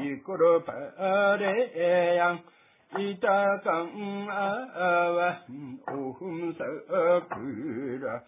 이끌어 바래양 이따강아와 오흠사그라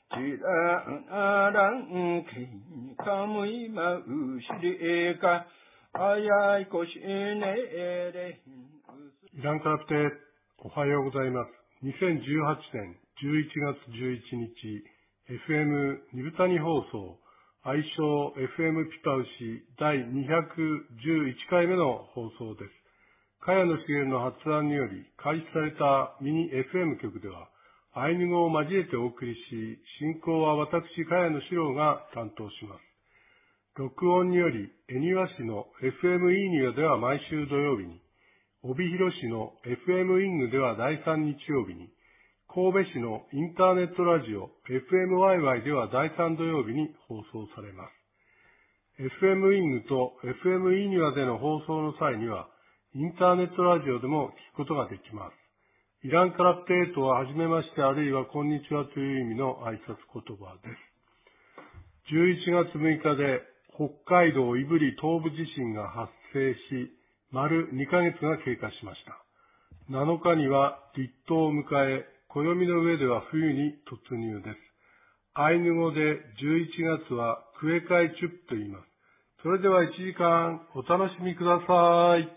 지라랑 기까무이 마우시리가 아야이 고시네레 イランカラプテ、おはようございます。2018年11月11日、FM ニブタニ放送、愛称 FM ピパウシ第211回目の放送です。茅野茂の発案により開始されたミニ FM 局では、アイヌ語を交えてお送りし、進行は私、茅野史郎が担当します。録音により、恵庭市の FM イーニワでは毎週土曜日に、帯広市の FM イングでは第3日曜日に、神戸市のインターネットラジオ FM ワイワイでは第3土曜日に放送されます。FM イングと FM イーニワでの放送の際には、インターネットラジオでも聞くことができます。イランカラプテーとは、はじめまして、あるいはこんにちはという意味の挨拶言葉です。11月6日で北海道胆振東部地震が発生し、丸2ヶ月が経過しました。7日には立冬を迎え、暦の上では冬に突入です。アイヌ語で11月はクエカイチュップと言います。それでは1時間お楽しみください。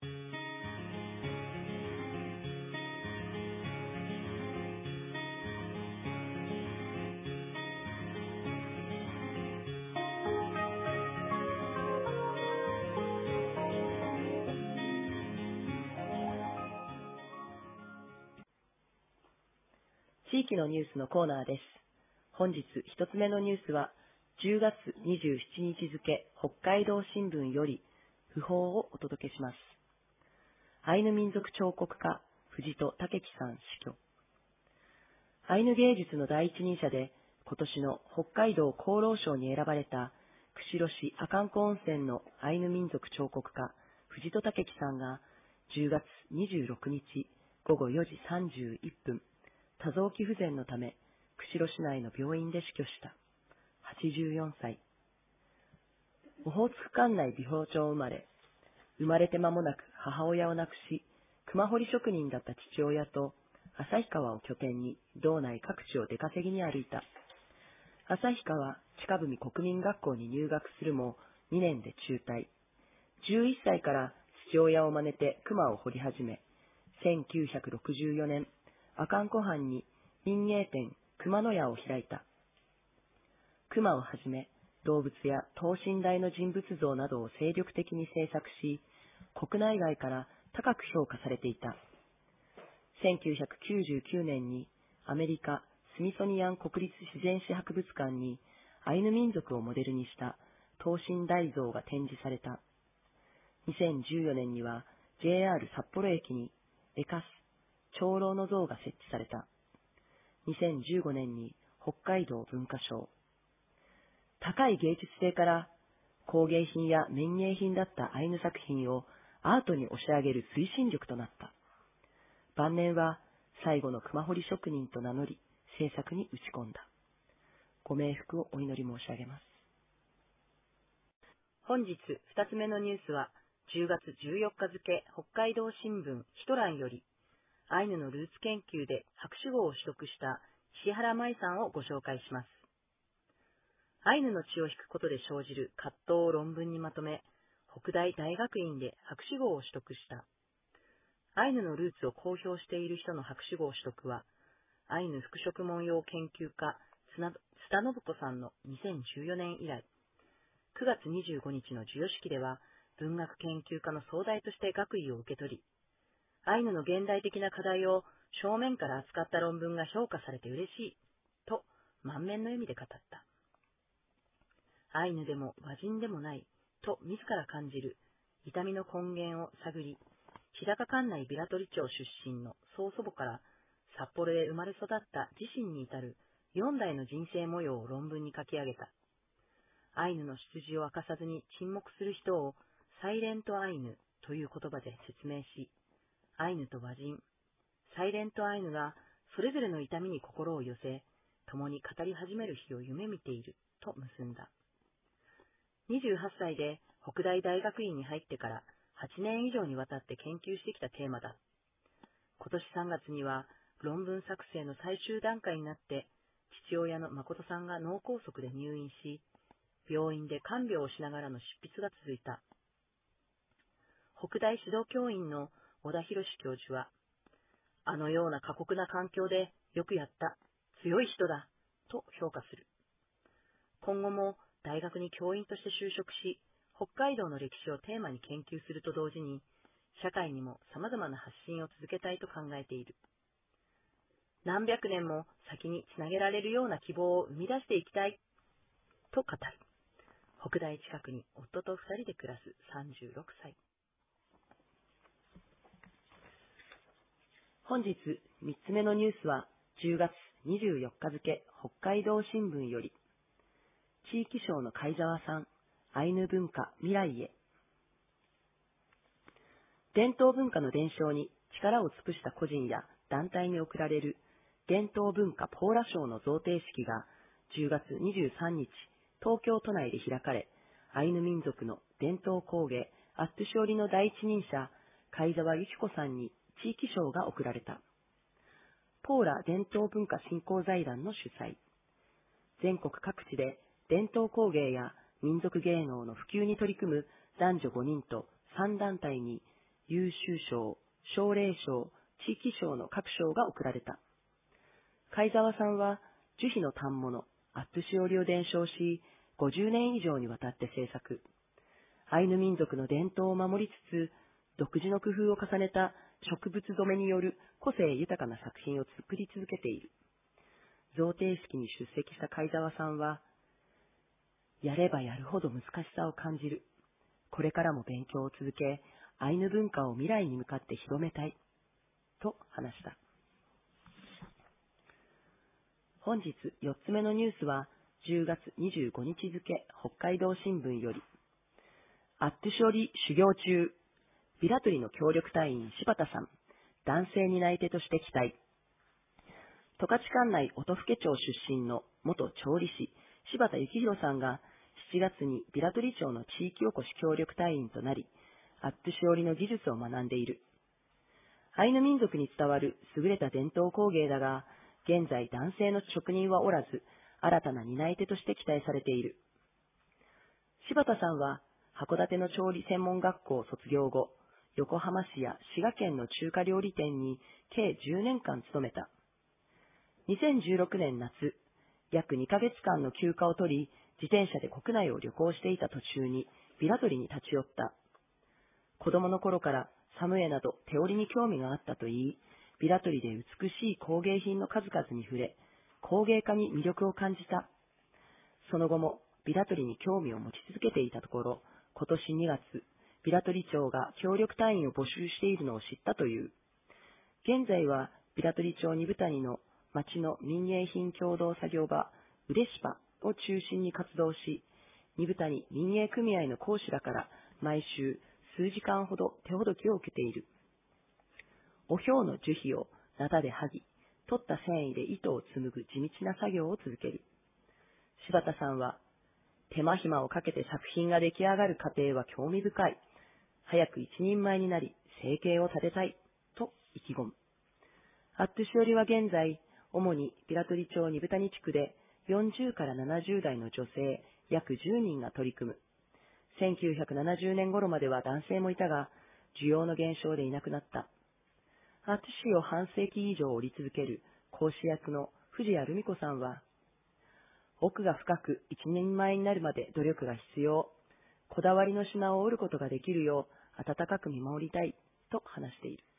地域のニュースのコーナーです。本日一つ目のニュースは、10月27日付北海道新聞より訃報をお届けします。アイヌ民族彫刻家、藤戸武樹さん死去。アイヌ芸術の第一人者で、今年の北海道功労賞に選ばれた、釧路市阿寒湖温泉のアイヌ民族彫刻家、藤戸武樹さんが、10月26日午後4時31分、多臓器不全のため、釧路市内の病院で死去した。84歳。オホーツク管内美保町生まれて間もなく母親を亡くし、熊掘り職人だった父親と、旭川を拠点に道内各地を出稼ぎに歩いた。旭川近文国民学校に入学するも、2年で中退。11歳から父親を真似て熊を掘り始め、1964年、阿寒湖畔に民芸店熊野屋を開いた。熊をはじめ、動物や等身大の人物像などを精力的に制作し、国内外から高く評価されていた。1999年にアメリカスミソニアン国立自然史博物館にアイヌ民族をモデルにした等身大像が展示された。2014年には JR 札幌駅にエカス長老の像が設置された。2015年に北海道文化賞。高い芸術性から工芸品や民芸品だったアイヌ作品をアートに押し上げる推進力となった。晩年は最後の熊掘り職人と名乗り制作に打ち込んだ。ご冥福をお祈り申し上げます。本日2つ目のニュースは10月14日付北海道新聞ヒトランよりアイヌのルーツ研究で博士号を取得した石原舞さんをご紹介します。アイヌの血を引くことで生じる葛藤を論文にまとめ、北大大学院で博士号を取得した。アイヌのルーツを公表している人の博士号取得は、アイヌ服飾文様研究家、津田信子さんの2014年以来、9月25日の授与式では、文学研究家の総代として学位を受け取り、アイヌの現代的な課題を正面から扱った論文が評価されて嬉しい、と満面の笑みで語った。アイヌでも和人でもない、と自ら感じる痛みの根源を探り、日高管内平取町出身の曽祖母から札幌で生まれ育った自身に至る4代の人生模様を論文に書き上げた。アイヌの出自を明かさずに沈黙する人をサイレントアイヌという言葉で説明し、アイヌと和人、サイレントアイヌがそれぞれの痛みに心を寄せ、共に語り始める日を夢見ていると結んだ。28歳で北大大学院に入ってから8年以上にわたって研究してきたテーマだ。今年3月には論文作成の最終段階になって、父親の誠さんが脳梗塞で入院し、病院で看病をしながらの執筆が続いた。北大指導教員の小田博教授は、あのような過酷な環境でよくやった、強い人だ、と評価する。今後も大学に教員として就職し、北海道の歴史をテーマに研究すると同時に、社会にも様々な発信を続けたいと考えている。何百年も先につなげられるような希望を生み出していきたい、と語る。北大近くに夫と2人で暮らす36歳。本日3つ目のニュースは10月24日付北海道新聞より、地域省の貝沢さん、アイヌ文化未来へ。伝統文化の伝承に力を尽くした個人や団体に贈られる伝統文化ポーラ賞の贈呈式が10月23日、東京都内で開かれ、アイヌ民族の伝統工芸アットゥショリの第一人者、貝沢由紀子さんに地域賞が贈られた。ポーラ伝統文化振興財団の主催。全国各地で伝統工芸や民族芸能の普及に取り組む男女5人と3団体に優秀賞、奨励賞、地域賞の各賞が贈られた。貝沢さんは樹皮の反物、アットゥシオリを伝承し、50年以上にわたって制作。アイヌ民族の伝統を守りつつ、独自の工夫を重ねた植物染めによる個性豊かな作品を作り続けている。贈呈式に出席した貝沢さんは、やればやるほど難しさを感じる。これからも勉強を続け、アイヌ文化を未来に向かって広めたい。と話した。本日4つ目のニュースは、10月25日付北海道新聞より、アットゥショリ修行中、ビラトリの協力隊員柴田さん、男性担い手として期待。十勝管内音更町出身の元調理師柴田幸宏さんが7月にビラトリ町の地域おこし協力隊員となり、アットゥシオリの技術を学んでいる。アイヌ民族に伝わる優れた伝統工芸だが、現在男性の職人はおらず、新たな担い手として期待されている。柴田さんは函館の調理専門学校を卒業後、横浜市や滋賀県の中華料理店に計10年間勤めた。2016年夏、約2ヶ月間の休暇を取り、自転車で国内を旅行していた途中にビラトリに立ち寄った。子供の頃からサムエなど手織りに興味があったといい、ビラトリで美しい工芸品の数々に触れ、工芸家に魅力を感じた。その後もビラトリに興味を持ち続けていたところ、今年2月、ビラトリ町が協力隊員を募集しているのを知ったという。現在はビラトリ町二部谷の町の民芸品共同作業場、ウレシパを中心に活動し、二部谷民芸組合の講師らから毎週数時間ほど手ほどきを受けている。おひょうの樹皮をナタで剥ぎ、取った繊維で糸を紡ぐ地道な作業を続ける。柴田さんは、手間暇をかけて作品が出来上がる過程は興味深い。早く一人前になり、生計を立てたい、と意気込む。アットゥシオリは現在、主にビラトリ町二部谷地区で40から70代の女性約10人が取り組む。1970年頃までは男性もいたが、需要の減少でいなくなった。アットゥシを半世紀以上織り続ける講師役の藤谷留美子さんは、奥が深く一人前になるまで努力が必要。こだわりの品を織ることができるよう温かく見守りたいと話している。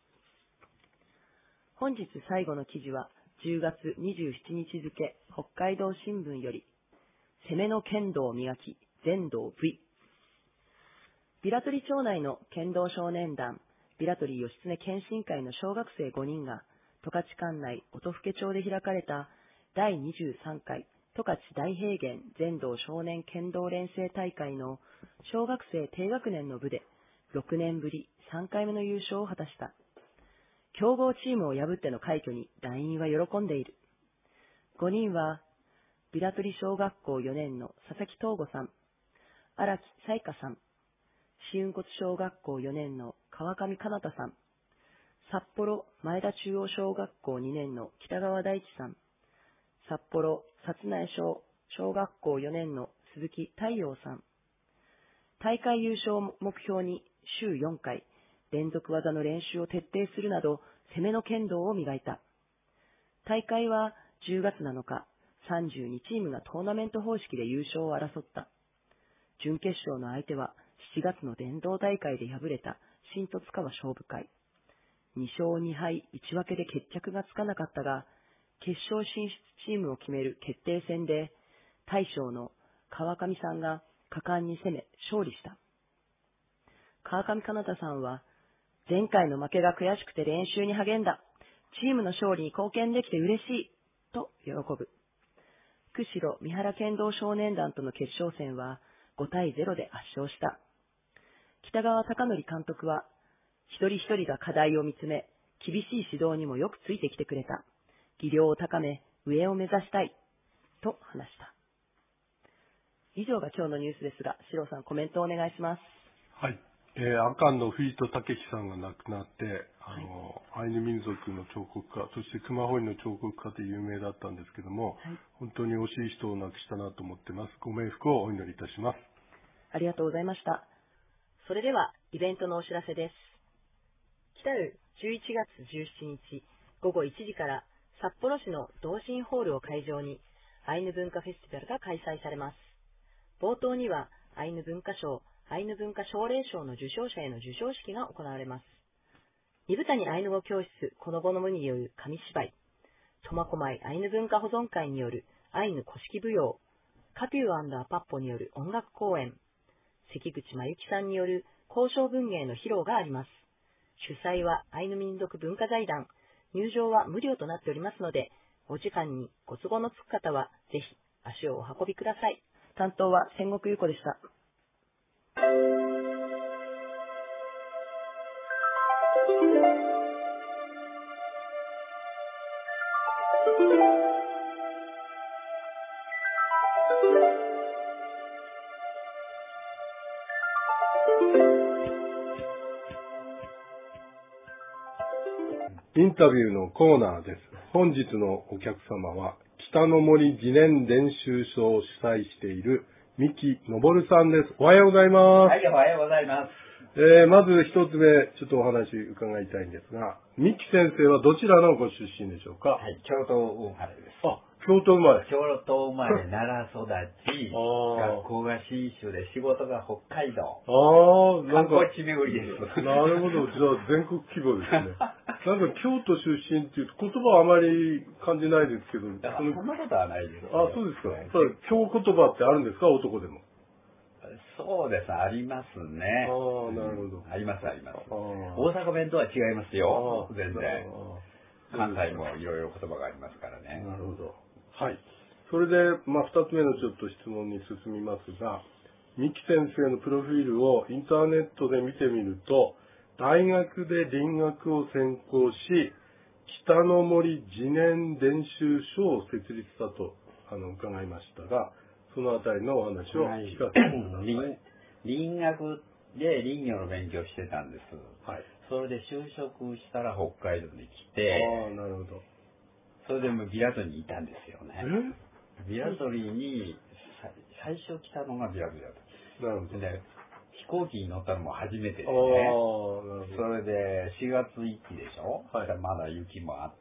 本日最後の記事は10月27日付北海道新聞より、攻めの剣道を磨き全道 V。ビラトリ町内の剣道少年団ビラトリ義経剣心会の小学生5人が十勝管内音更町で開かれた第23回十勝大平原全道少年剣道連成大会の小学生低学年の部で6年ぶり3回目の優勝を果たした。強豪チームを破っての快挙に団員は喜んでいる。5人はビラトリ小学校4年の佐々木東吾さん、 荒木彩香さん、紫雲骨小学校4年の川上かなたさん、札幌前田中央小学校2年の北川大地さん、札幌薩内小学校4年の鈴木太陽さん。大会優勝を目標に週4回、連続技の練習を徹底するなど、攻めの剣道を磨いた。大会は10月7日、32チームがトーナメント方式で優勝を争った。準決勝の相手は7月の伝統大会で敗れた新十津川勝負会。2勝2敗1分けで決着がつかなかったが、決勝進出チームを決める決定戦で、大将の川上さんが果敢に攻め勝利した。川上かなたさんは、前回の負けが悔しくて練習に励んだ。チームの勝利に貢献できて嬉しい。と喜ぶ。釧路三原剣道少年団との決勝戦は5対0で圧勝した。北川貴則監督は、一人一人が課題を見つめ、厳しい指導にもよくついてきてくれた。技量を高め、上を目指したい。と話した。以上が今日のニュースですが、四郎さんコメントをお願いします。 はい。阿寒の藤戸武さんが亡くなって、アイヌ民族の彫刻家、そして熊本の彫刻家で有名だったんですけども、本当に惜しい人を亡くしたなと思ってます。ご冥福をお祈りいたします。 ありがとうございました。それでは、イベントのお知らせです。来る11月17日午後1時から札幌市の同心ホールを会場にアイヌ文化フェスティバルが開催されます。冒頭にはアイヌ文化賞、アイヌ文化奨励賞の受賞者への授賞式が行われます。二部谷アイヌ語教室このぼのむによる紙芝居、苫小牧アイヌ文化保存会によるアイヌ古式舞踊、カテュー&アパッポによる音楽公演、関口真由紀さんによる交渉文芸の披露があります。主催はアイヌ民族文化財団、入場は無料となっておりますので、お時間にご都合のつく方はぜひ足をお運びください。担当は千石優子でした。 インタビューのコーナーです。本日のお客様は、北の森次年練習所を主催している三木昇さんです。おはようございます。 はい、おはようございます。 まず一つ目、ちょっとお話伺いたいんですが、三木先生はどちらのご出身でしょうか？ はい、京都生まれです。 あ、京都生まれ。 京都生まれ、奈良育ち、学校が信州で仕事が北海道。観光地巡りです。 なるほど、じゃあ全国規模ですね。なんか京都出身っていうと言葉はあまり感じないですけど、 そんなことはないです。 あ、そうですか。京言葉ってあるんですか、男でも？ そうです、ありますね。 なるほど。 あります、あります。大阪弁とは違いますよ、全然。関西もいろいろ言葉がありますからね。 なるほど。はい。それで、二つ目のちょっと質問に進みますが、三木先生のプロフィールをインターネットで見てみると、大学で林学を専攻し、北の森次年練習所を設立したと伺いましたが、そのあたりのお話を聞かせてください。 林学で林業の勉強してたんです。 はい。 それで就職したら北海道に来て、 なるほど。 それでもビラトリにいたんですよね。ビラトリに最初来たのがビラトリだった。 なるほど。 で、飛行機に乗ったのも初めてでね。それで4月1日でしょ、はい、まだ雪もあって、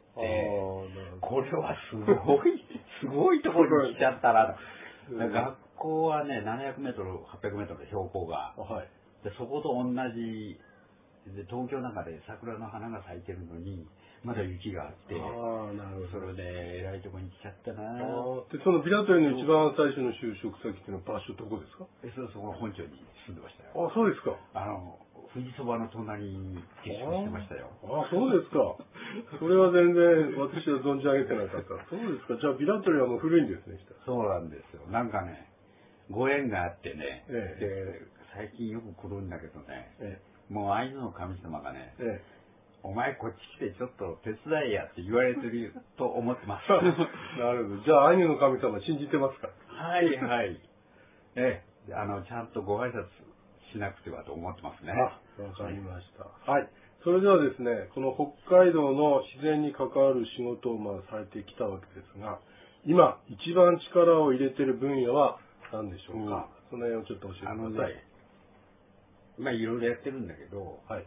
これはすごいところに来ちゃったら、学校はね、700メートル、800メートル標高が、はい、でそこと同じで、東京の中で桜の花が咲いてるのにまだ雪があって、それでえらいとこに来ちゃったな。 で、そのビラトリの一番最初の就職先っていうのは場所どこですか？ そこの本町に住んでましたよ。 あ、そうですか。 富士そばの隣に結婚してましたよ。 あ、そうですか。それは全然私は存じ上げてなかった。そうですか。じゃあビラトリはもう古いんですね。 そうなんですよ。なんかね、ご縁があってね、で最近よく来るんだけどね、もうアイヌの神様がね、お前こっち来てちょっと手伝いやって言われてると思ってます。 なるほど。じゃあアイヌの神様信じてますか？ はいはい。 ちゃんとご挨拶しなくてはと思ってますね。 わかりました。はい。それではですね、この北海道の自然に関わる仕事をされてきたわけですが、今、一番力を入れている分野は何でしょうか。その辺をちょっと教えてください。 いろいろやってるんだけど、 はい。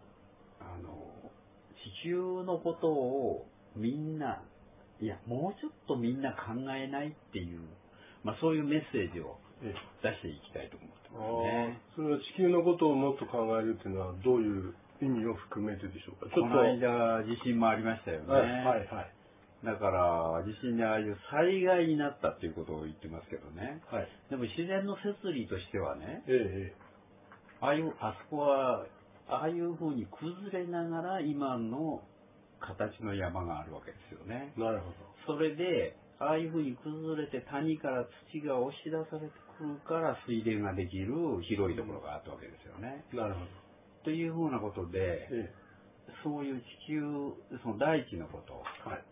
地球のことをみんな、もうちょっとみんな考えないっていう、そういうメッセージを出していきたいと思ってますね。 それは地球のことをもっと考えるっていうのはどういう意味を含めてでしょうか。 この間地震もありましたよね。 はいはい。 だから地震でああいう災害になったっていうことを言ってますけどね。 はい。 でも自然の摂理としてはね、あそこはああいうふうに崩れながら今の形の山があるわけですよね。 なるほど。それでああいうふうに崩れて谷から土が押し出されてくるから水田ができる広いところがあったわけですよね。 なるほど。 というふうなことで、そういう地球、その大地のこと、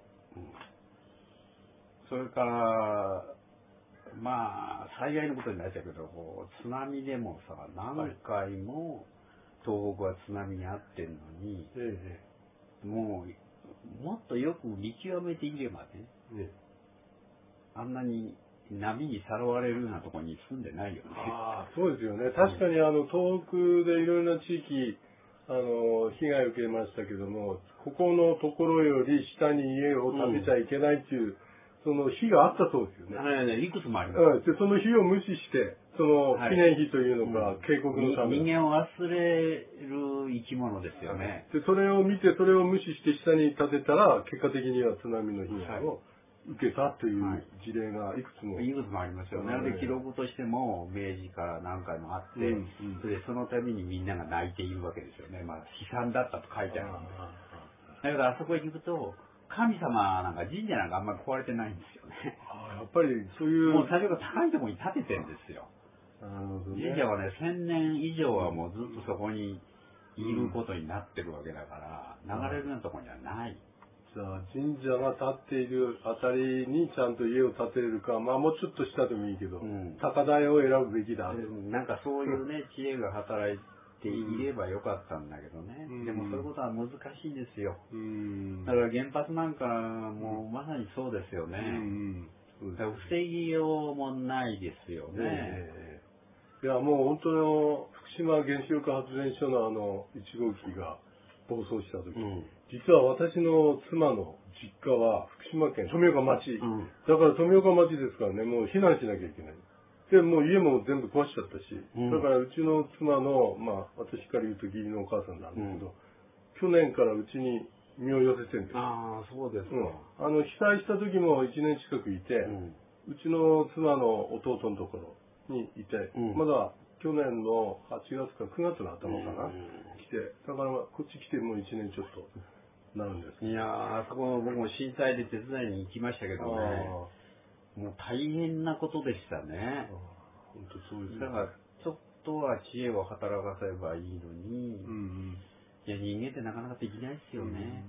それから災害のことになっちゃうけど、津波でもさ、何回も東北は津波に遭ってるのに、もっとよく見極めていればね、あんなに波にさらわれるようなところに住んでないよね。 そうですよね。確かに東北でいろいろな地域被害を受けましたけども、ここのところより下に家を建てちゃいけないっていう、その日があったそうですよね。 いくつもあります。 で、その日を無視して、その記念日というのか、警告のために。 人間を忘れる生き物ですよね。 で、それを見て、それを無視して下に建てたら、結果的には津波の被害を受けたという事例がいくつも。 いくつもありますよね。で、記録としても明治から何回もあって、そのためにみんなが泣いているわけですよね。悲惨だったと書いてある。だけど、あそこへ行くと、神様なんか神社なんかあんまり壊れてないんですよね。 やっぱりそういう。 もう最初から高いところに建ててるんですよ。神社はね、1000年以上はもうずっとそこにいることになってるわけだから、流れるようなところにはない。 じゃあ神社が建っているあたりにちゃんと家を建てれるか、もうちょっと下でもいいけど、高台を選ぶべきだ。 なんかそういうね、知恵が働いていればよかったんだけどね。でもそういうことは難しいですよ。だから原発なんかもまさにそうですよね。だから防ぎようもないですよね。 いや、もう本当の福島原子力発電所の1号機が暴走した時、実は私の妻の実家は福島県富岡町、だから富岡町ですからね、もう避難しなきゃいけない。で、もう家も全部壊しちゃったし、だからうちの妻の、私から言うと義理のお母さんなんだけど、去年からうちに身を寄せてるんですよ。 そうですか。 被災した時も1年近くいて、うちの妻の弟のところにいて、まだ去年の8月か9月の頭かな、来て、だからこっち来てもう1年ちょっとなるんです。 いやー、あそこ僕も震災で手伝いに行きましたけどね、もう大変なことでしたね。 本当そうですね。 だからちょっとは知恵を働かせればいいのに、いや人間ってなかなかできないですよね。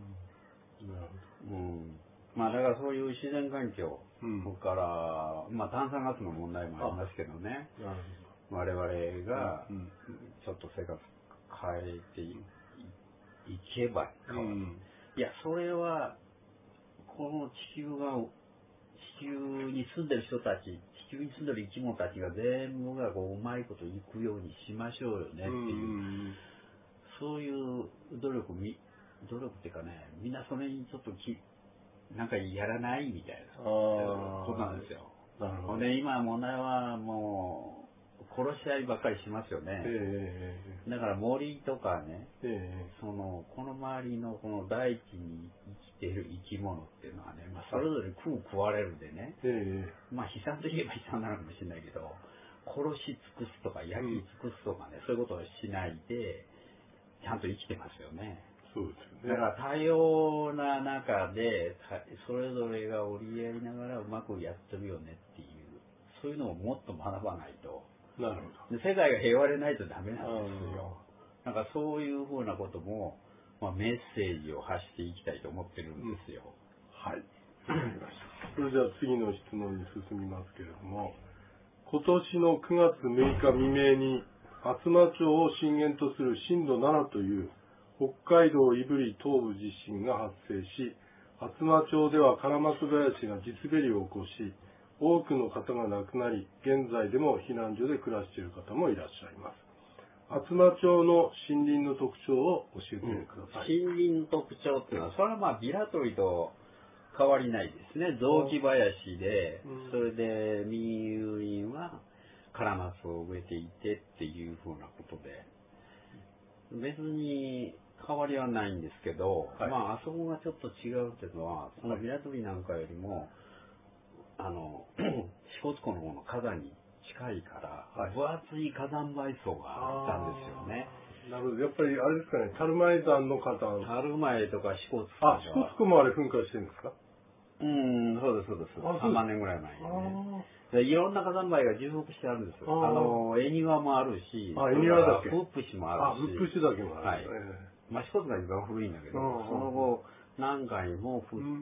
だからそういう自然環境、それから炭酸ガスの問題もありますけどね。我々がちょっと生活変えていけばいや、それはこの地球に住んでる人たち、地球に住んでる生き物たちが全部がうまいこといくようにしましょうよねっていう、そういう努力っていうかね、みんなそれにちょっとなんかやらないみたいなことなんですよ。で、今問題はもう殺し合いばっかりしますよね。だから森とかね、この周りのこの大地に生きている生き物っていうのはね、それぞれ食われるんでね、悲惨といえば悲惨なのかもしれないけど、殺し尽くすとか焼き尽くすとかね、そういうことをしないでちゃんと生きてますよね。 そうですよね。 だから多様な中でそれぞれが折り合いながらうまくやってるよねっていう、そういうのをもっと学ばないと。 なるほど。 世界が平和でないとダメなんですよ。なんかそういうふうなことも、メッセージを発していきたいと思ってるんですよ。 はい。わかりました。それでは次の質問に進みますけれども、 今年の9月6日未明に厚真町を震源とする震度7という北海道胆振東部地震が発生し、厚真町ではカラマツ林が地滑りを起こし、多くの方が亡くなり、現在でも避難所で暮らしている方もいらっしゃいます。厚真町の森林の特徴を教えてください。 森林の特徴っていうのは、それはまあビラ取りと変わりないですね。雑木林で、それで民有林はカラマツを植えていてっていうふうなことで、別に変わりはないんですけど、はい、まああそこがちょっと違うっていうのは、そのビラ取りなんかよりも、支笏湖の方の火山に近いから、はい、分厚い火山灰層があったんですよね。 なるほど。やっぱりあれですかね、樽前山の火山。 樽前とか支笏湖。 あ、支笏湖もあれ噴火してるんですか？ そうです、そうです。3万年ぐらい前にね。いろんな火山灰が重複してあるんですよ。恵庭もあるし、 恵庭だけ。 フップシもあるし。 フップシだけもある。 はい。まあ、支笏湖が一番古いんだけど、その後、何回も降って、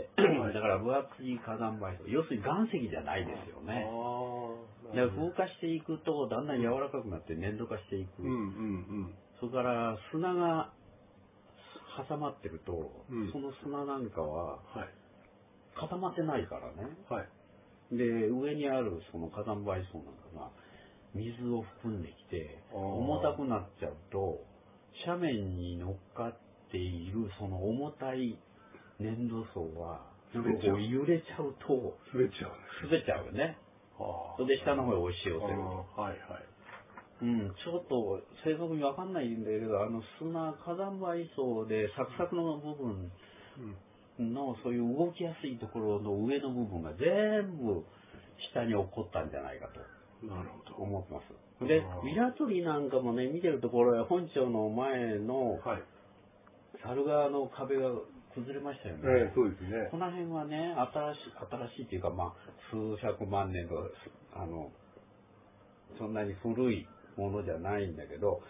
だから分厚い火山灰、要するに岩石じゃないですよね。風化していくと、だんだん柔らかくなって粘土化していく。それから砂が挟まってると、その砂なんかは固まってないからね。で、上にあるその火山灰層なんかが水を含んできて、重たくなっちゃうと、斜面に乗っかっているその重たい粘土層はなんかこう揺れちゃうと滑っちゃうよね。それで下の方へ押し寄せると。ちょっと正確にわかんないんだけど、火山灰層でサクサクの部分のそういう動きやすいところの上の部分が全部下に落っこったんじゃないかと思ってます。で、ビラ取りなんかもね、見てるところ、本町の前の猿川の壁が崩れましたよね。 そうですね。 この辺はね、新しいっていうか、まあ、数百万年と、そんなに古いものじゃないんだけど、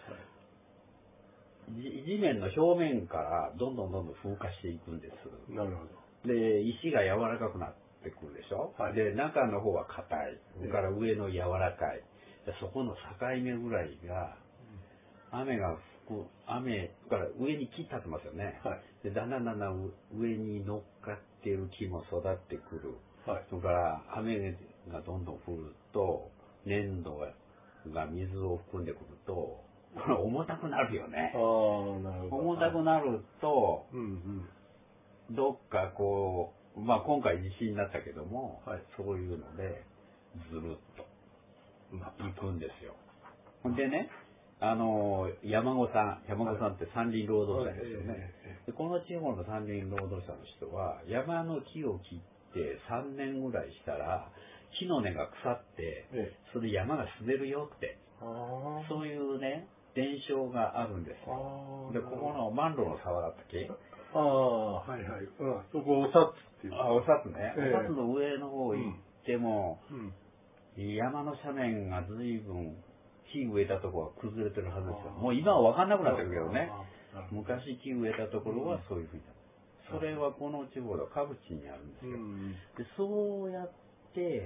地面の表面からどんどん風化していくんです。 なるほど。で、石が柔らかくなってくるでしょ。で、中の方は硬い。それから上の柔らかい。そこの境目ぐらいが、雨から上に木立ってますよね。で、だんだん上に乗っかっている木も育ってくる。それから雨がどんどん降ると、粘土が水を含んでくると、重たくなるよね。重たくなると、どっかこう、まあ今回地震になったけども、そういうので、ずるっと行くんですよ。でね、山子さんって山林労働者ですよね。でこの地方の山林労働者の人は、山の木を切って3年ぐらいしたら、木の根が腐って、それで山が滑るよって、そういうね、伝承があるんですよ。で、ここの万路の沢だったっけ？ そこ、お札っていう。 お札ね。お札の上の方行っても、山の斜面が随分、木植えたところは崩れてるはずですよ。もう今は分かんなくなってるけどね。昔木植えたところはそういうふうに。それはこの地方では各地にあるんですよ。で、そうやって、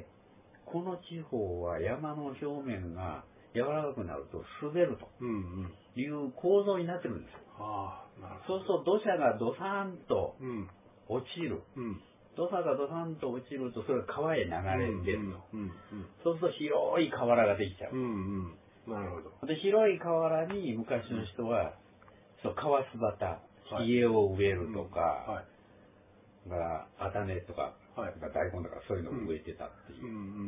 この地方は山の表面が柔らかくなると滑るという構造になってるんですよ。そうすると土砂がドサンと落ちる。土砂がドサンと落ちるとそれが川へ流れ出ると。そうすると広い河原ができちゃう。 なるほど。 で、広い河原に昔の人は、川巣端、家を植えるとか、菜種とか、大根とかそういうのを植えてたっていう。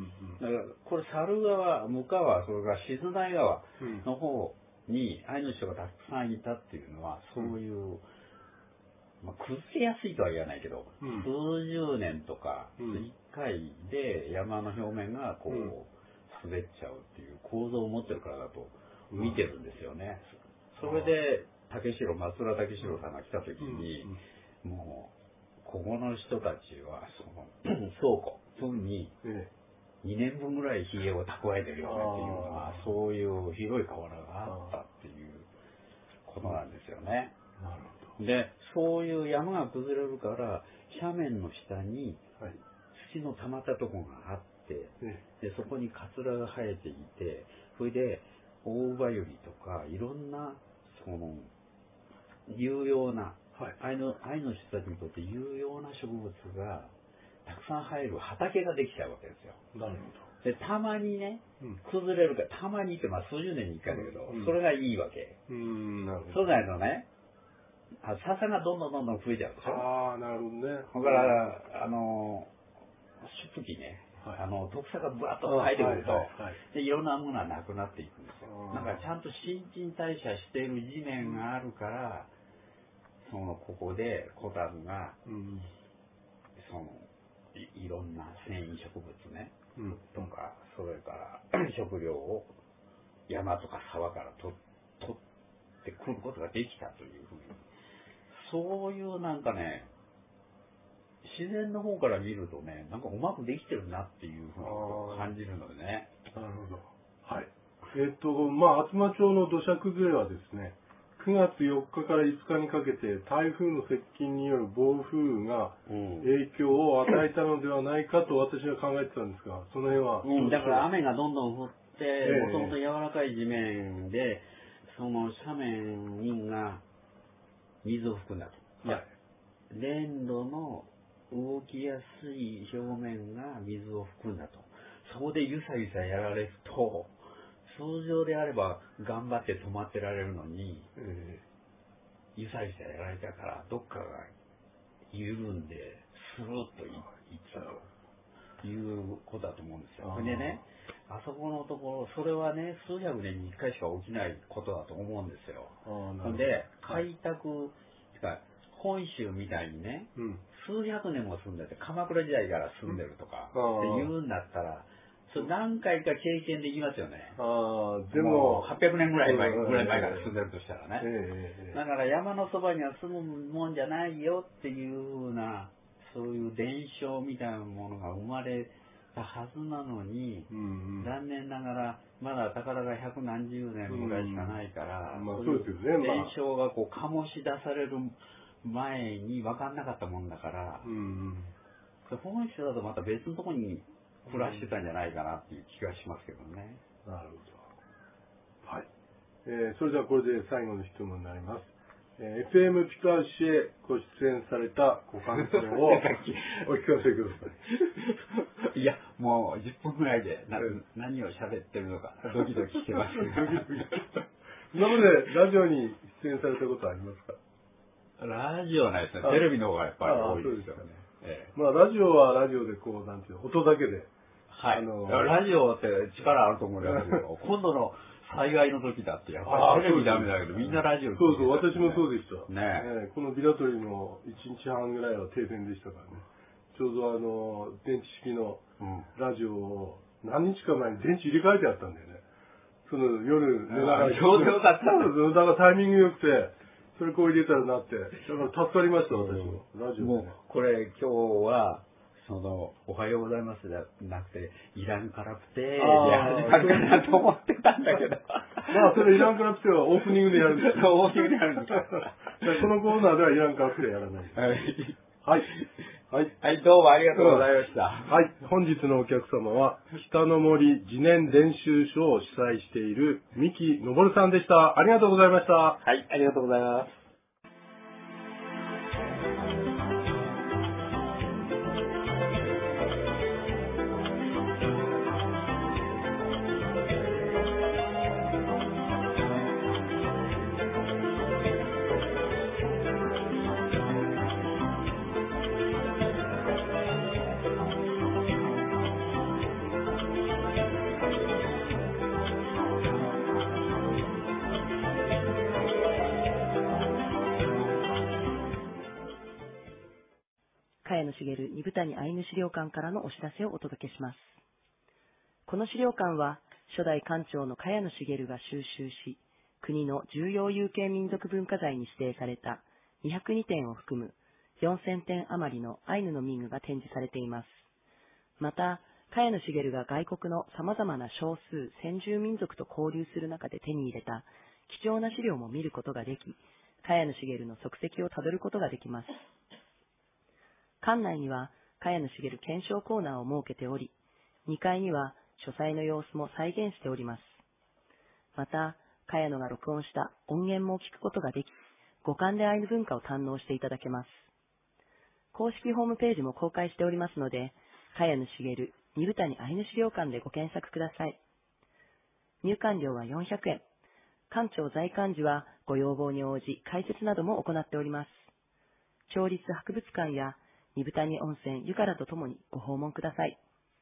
だからこれ猿川、向川、それから静内川の方にアイヌの人がたくさんいたっていうのは、そういう、崩れやすいとは言わないけど、数十年とか、1回で山の表面がこう、滑っちゃうっていう構造を持ってるからだと見てるんですよね。それで、松浦武四郎さんが来た時に、もう、ここの人たちは、倉庫、特に2年分ぐらい冷えを蓄えてるよねっていうのは、そういう広い河原があったっていうことなんですよね。で、そういう山が崩れるから、斜面の下に土の溜まったところがあって、で、そこにカツラが生えていて、それで、大葉よりとか、いろんな、有用な、アイヌ人たちにとって有用な植物が、たくさん生える畑ができちゃうわけですよ。 なるほど。で、たまにね、崩れるから、たまにって数十年に一回だけど、それがいいわけ。 なるほど。 そうないのね、笹がどんどん増えちゃうでしょ。 ああ、なるほどね。 だから、出期ね、毒草がぶわっと生えてくると、で、いろんなものはなくなっていくんですよ。だからちゃんと新陳代謝している地面があるから、ここでコタンが、いろんな繊維植物ね、とか、それから食料を山とか沢から取ってくることができたというふうに、そういうなんかね、自然の方から見るとね、なんかうまくできてるなっていうふうに感じるのでね。 なるほど。はい。厚真町の土砂崩れはですね、9月4日から5日にかけて台風の接近による暴風雨が影響を与えたのではないかと私は考えてたんですが、その辺は、 だから雨がどんどん降って、もともと柔らかい地面で、その斜面が水を含んだと。粘土の動きやすい表面が水を含んだと。そこでゆさゆさやられると、通常であれば頑張って止まってられるのに、ゆさゆさやられたからどっかが緩んでスルッといっちゃうということだと思うんですよ。でね、あそこのところ、それはね、数百年に一回しか起きないことだと思うんですよ。で、開拓、本州みたいにね、数百年も住んでて、鎌倉時代から住んでるとかって言うんだったら、何回か経験できますよね。 でも 800年ぐらい前から住んでるとしたらね。だから山のそばには住むもんじゃないよっていうふうな、そういう伝承みたいなものが生まれたはずなのに、残念ながらまだ宝が百何十年ぐらいしかないから、伝承がこう醸し出される前に分かんなかったもんだから、本州だとまた別のところに暮らしてたんじゃないかなっていう気がしますけどね。 なるほど。はい。それではこれで最後の質問になります。FM ピカウシへご出演されたご感想をお聞かせください。いや、もう10分ぐらいで何を喋ってるのかドキドキしてます。 今までラジオに出演されたことありますか？ ラジオはないですね。テレビの方がやっぱり多いですよね。 ラジオはラジオでこう、なんていうの、音だけで。 はい。ラジオって力あると思うんですけど、今度の災害の時だってやっぱりテレビダメだけど、みんなラジオ。 そうそう、私もそうでした。 ね。 このビラトリの1日半ぐらいは停電でしたからね。ちょうど電池式のラジオを何日か前に電池入れ替えてあったんだよね。その夜寝ながら。 ちょうどよかった。 だからタイミング良くて、それこう入れたらなって、だから助かりました、私も。ラジオもう、これ今日は、おはようございますじゃなくて、いらんからくて、で始まるかなと思ってたんだけど。 それいらんからくてはオープニングでやるんですよ。 オープニングでやるんですか。 このコーナーではいらんからくてやらない。はい。 はい、どうもありがとうございました。 はい、本日のお客様は、北の森自然練習所を主催している三木昇さんでした。ありがとうございました。 はい、ありがとうございます。 茅野茂二部谷アイヌ資料館からのお知らせをお届けします。この資料館は、初代館長の茅野茂が収集し、国の重要有形民族文化財に指定された202点を含む4000点余りのアイヌの民具が展示されています。また、茅野茂が外国の様々な少数先住民族と交流する中で手に入れた貴重な資料も見ることができ、茅野茂の足跡をたどることができます。館内には茅野茂検証コーナーを設けており、 2階には書斎の様子も再現しております。また、茅野が録音した音源も聞くことができ、五感でアイヌ文化を堪能していただけます。公式ホームページも公開しておりますので、茅野茂二部谷アイヌ資料館でご検索ください。入館料は400円。館長在館時はご要望に応じ解説なども行っております。町立博物館や二部谷温泉湯からとともにご訪問ください。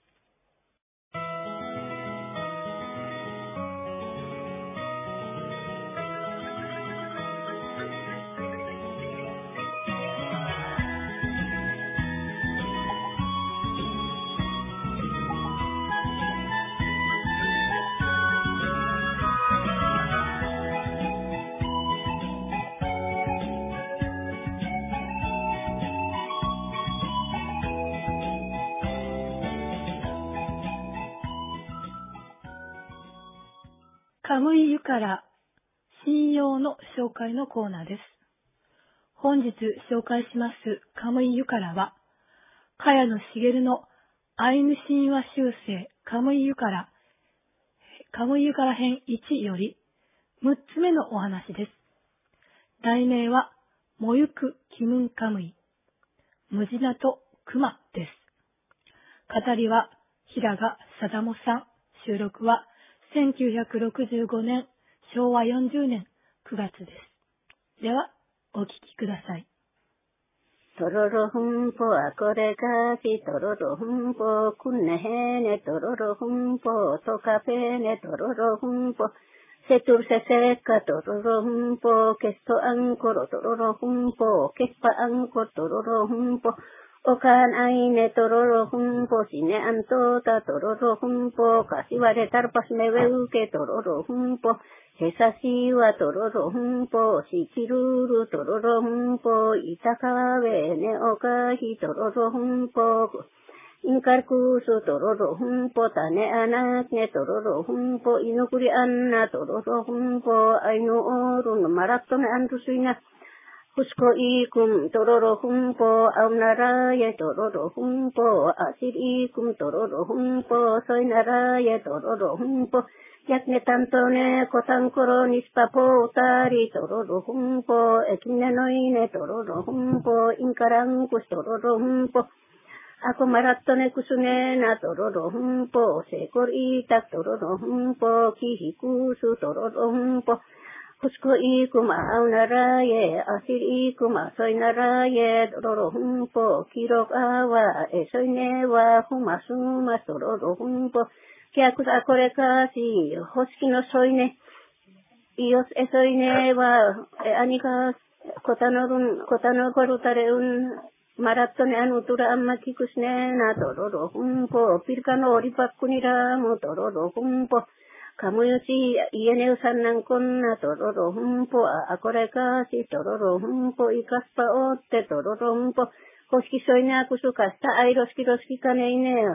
カムイユから信用の紹介のコーナーです。本日紹介しますカムイユからは、茅野茂のアイヌ神話修正カムイユから編1より6つ目のお話です。題名は、もゆくキムンカムイ、ムジナとクマです。語りは平賀貞母さん、収録は1965年、昭和40年9月です。では、お聞きください。 トロロフンポアコレカシトロロフンポクンネヘネトロロフンポトカペネトロロフンポセトルセセカトロロフンポケストアンコロトロロフンポケスパアンコトロロフンポオカンアイネトロロフンポシネアントタトロロフンポカシワレタルパスメウェウケトロロフンポヘサシワトロロフンポシキルルトロロフンポイタカウェネオカヒトロロフンポインカルクストロロフンポタネアナネトロロフンポイノクリアンナトロロフンポアイノオルノマラットネアントスイナHusko ikum tororo humpo aunaraye tororo humpo asir ikum tororo humpo soinaraye tororo humpo yakne tantone kotankoro nispapo utari tororo humpo ekine noine tororo humpo inkarankus tororo humpo ako marattone kusune na tororo humpo sekor itak tororo humpo kihikusu tororo humpo Husko ikum aunaraye, asir ikum asoinaraye, dororo humpo, kirok awa, esoinewa, humasuma, dororo humpo, kiakus akorekasi, hoski no soine, ios esoinewa, anikas, kotanogorutareun, marattone anutura amma kikusne na dororo humpo, pirkano oripakunira mu dororo humpo, Kamuyusi ieneu sannan konna tororo humpo akoreka si tororo humpo ikaspa otte tororo humpo koski soina kusukasta airoski kaneine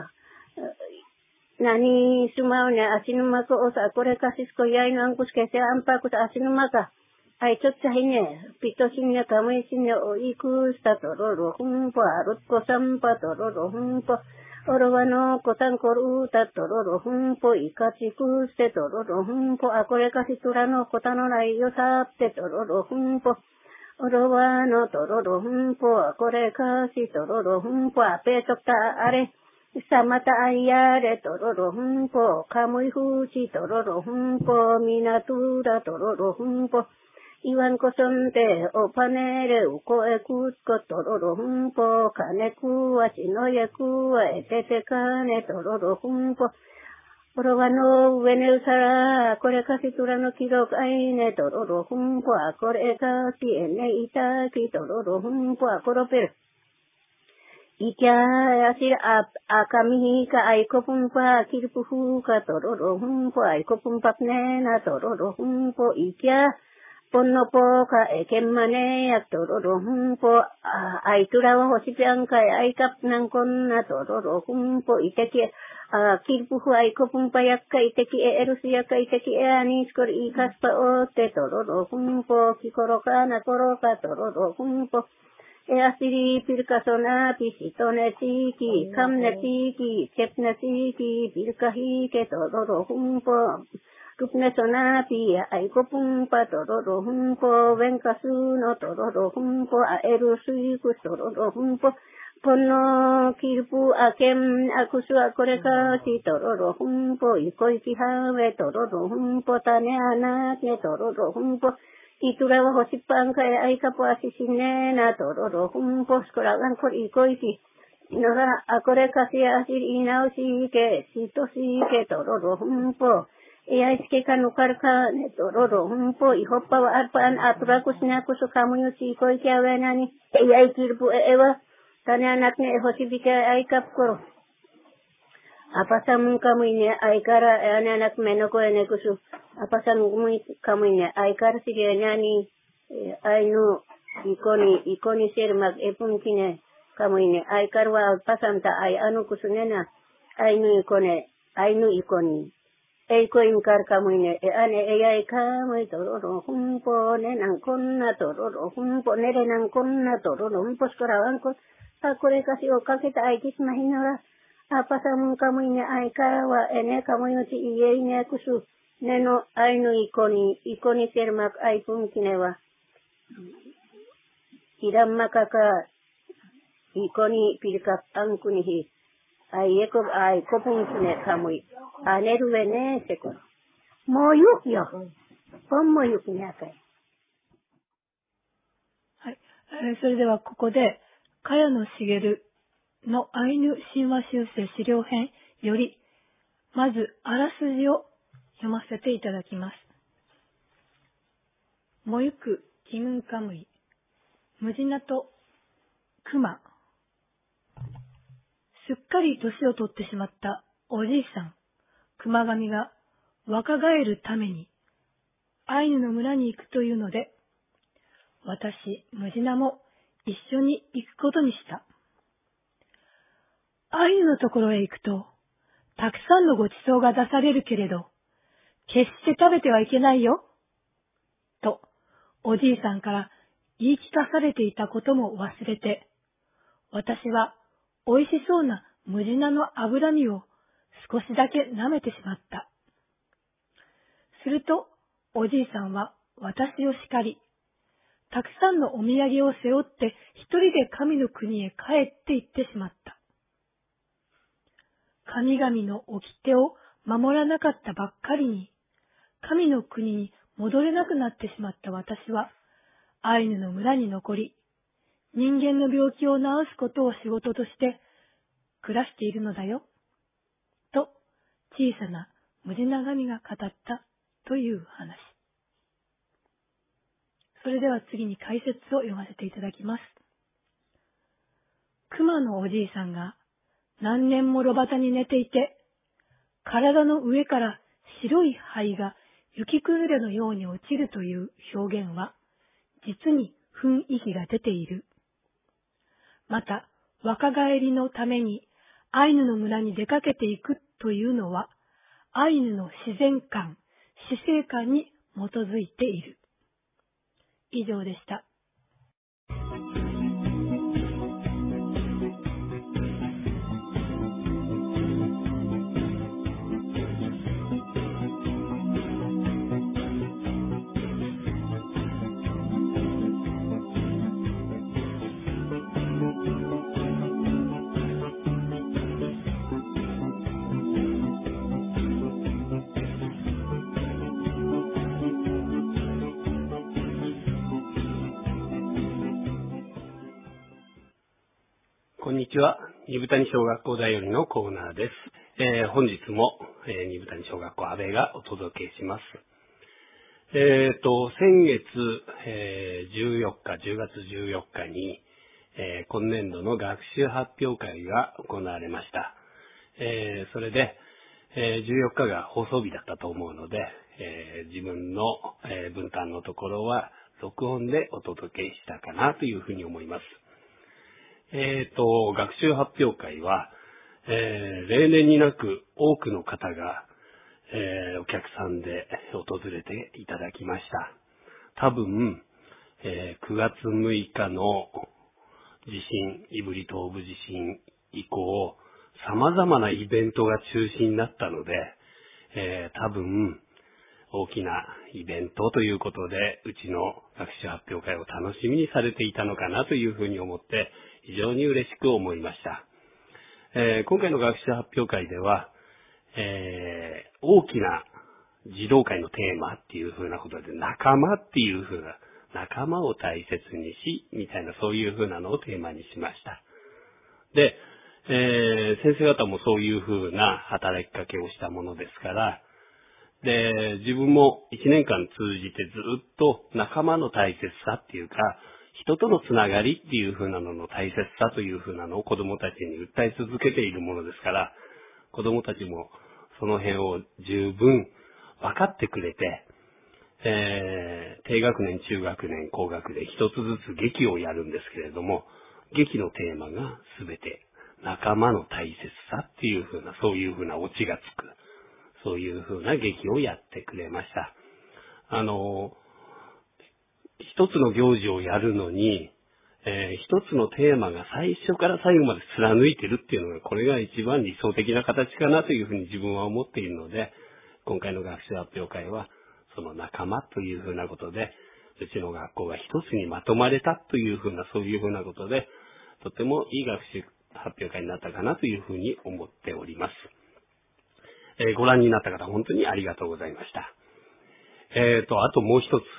nani sumaune asinumako os akoreka sisko yaino angus kese ampa kus asinumaka aichot sahine pitosinne kamuyusinne o ikus ta tororo humpo arutko sampa tororo humpo Orowano kotankoru ta tororo humpo ikachikus te tororo humpo akoreka siturano kotano naiyo sapte tororo humpo Orowano tororo humpo akoreka si tororo humpo apetok ta are samata ayare tororo humpo kamui huchi tororo humpo minatura tororo humpo Iwan kosonte opanere uko ekusko tororo humpo kaneku achinoyeku etete kane tororo humpo Orowano venusara akoreka turano kirok aine tororo humpo akoreka si ene itaki tororo humpo akoroper Ikia asir akamihi ka aikopumpa kirpuhu ka tororo humpo aikopumpak tororo humpo ikia Ponnopo ka ekemmane ak tororo humpo aiturawa hosipiang kay aikap ng konna tororo humpo iteki kirpuhu aikopumpayak ka iteki erusiya ka iteki anis kor ikas pa o te tororo humpo kikoroka na koroka tororo humpo asiri pilkasona pisitone siki, kamne siki, kepne siki, pilkahi ke tororo humpo. Rupne sona pi aiko pumpa tororo humpo, venkasuno tororo humpo, aeru suiku tororo humpo. Pono kirpu akem akusu akoreka si tororo humpo, ikoi kihave tororo humpo, tane anaknya tororo humpo. Itura wa hosipang kaya ay kapo asisine na tororo humpo, skolagan kor ikoi ki. Nora akoreka si asir inaw si ke, sito si ke tororo humpo. Iya iske kanukar ka tororo humpo, ihopa wa arpaan aturakus na kuso kamuyo si ikoi ki awenani. Iya ikirpu ewa. Tani anaknya hosibika ay kapko. Apa samun kamu ini ay kara anak menoko ene kusu. Apa samun kamu ini ay kara sige nani ay no ikoni sermak epun kine kamu ini ay karwa pasamta ay anu kusunena ay no ikoni. Ko inkar kamu ini ane ay kamu tororo humpo nenang konna tororo humpo nenang konna tororo humpo skarawan ko. Akore kasi oka kita ay kismahinora. Apa samun kamu ini ay karawa ene kamu yoti iye ini kusu. Neno ay no ikoni sermak ay pun kinewa. Idam makaka ikoni pilkap angkunihi. Ay eko ay kopun kine kamu. Aneru wene seko. Moyuk yo. Pon moyuk niya kay. はい。それではここで、茅野茂のアイヌ神話修正資料編より、まずあらすじを読ませていただきます。もゆくキムンカムイ、ムジナとクマ。すっかり年を取ってしまったおじいさん、熊神が若返るためにアイヌの村に行くというので、私、ムジナも一緒に行くことにした。アイヌのところへ行くと、たくさんのごちそうが出されるけれど、決して食べてはいけないよ。と、おじいさんから言い聞かされていたことも忘れて、私は美味しそうなムジナの脂身を少しだけ舐めてしまった。すると、おじいさんは私を叱り、たくさんのお土産を背負って一人で神の国へ帰って行ってしまった。神々の掟を守らなかったばっかりに、神の国に戻れなくなってしまった私は、アイヌの村に残り、人間の病気を治すことを仕事として暮らしているのだよ。と、小さなムジナ神が語ったという話。それでは次に解説を読ませていただきます。熊のおじいさんが何年も炉端に寝ていて、体の上から白い灰が雪崩れのように落ちるという表現は、実に雰囲気が出ている。また、若返りのためにアイヌの村に出かけていくというのは、アイヌの自然観、死生観に基づいている。以上でした。 こんにちは。二部谷小学校だよりのコーナーです。本日も、二部谷小学校阿部がお届けします。先月、10月14日に、今年度の学習発表会が行われました。それで、14日が放送日だったと思うので、自分の、分担のところは録音でお届けしたかなというふうに思います。学習発表会は、例年になく多くの方が、お客さんで訪れていただきました。多分、9月6日の、 地震、胆振東部地震以降、様々なイベントが中止になったので、多分、大きなイベントということで、うちの学習発表会を楽しみにされていたのかなというふうに思って、非常に嬉しく思いました。今回の学習発表会では、大きな児童会のテーマっていうふうなことで、仲間っていうふうな、仲間を大切にし、みたいなそういうふうなのをテーマにしました。で、先生方もそういうふうな働きかけをしたものですから、で、自分も1年間通じてずっと仲間の大切さっていうか、人とのつながりっていうふうなのの大切さというふうなのを子供たちに訴え続けているものですから、子供たちもその辺を十分分かってくれて、低学年、中学年、高学年、一つずつ劇をやるんですけれども、劇のテーマがすべて仲間の大切さっていうふうな、そういうふうなオチがつく、そういうふうな劇をやってくれました。一つの行事をやるのに、一つのテーマが最初から最後まで貫いてるっていうのが、これが一番理想的な形かなというふうに自分は思っているので、今回の学習発表会は、その仲間というふうなことで、うちの学校が一つにまとまれたというふうな、そういうふうなことで、とてもいい学習発表会になったかなというふうに思っております。ご覧になった方、本当にありがとうございました。あともう一つ。